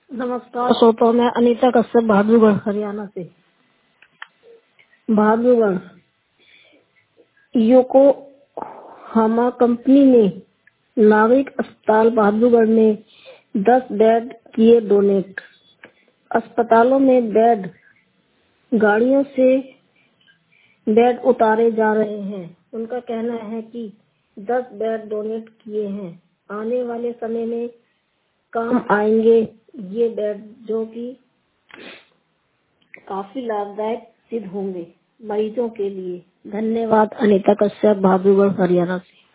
नमस्कार श्रोताओं, मैं अनीता कश्यप बहादुरगढ़ हरियाणा से। बहादुरगढ़ योकोहामा कंपनी ने नागरिक अस्पताल बहादुरगढ़ में 10 बेड किए डोनेट। अस्पतालों में बेड गाड़ियों से बेड उतारे जा रहे हैं। उनका कहना है कि 10 बेड डोनेट किए हैं, आने वाले समय में काम आएंगे ये बेड, जो कि काफी लाभदायक सिद्ध होंगे मरीजों के लिए। धन्यवाद। अनीता कश्यप बहादुरगढ़ हरियाणा से।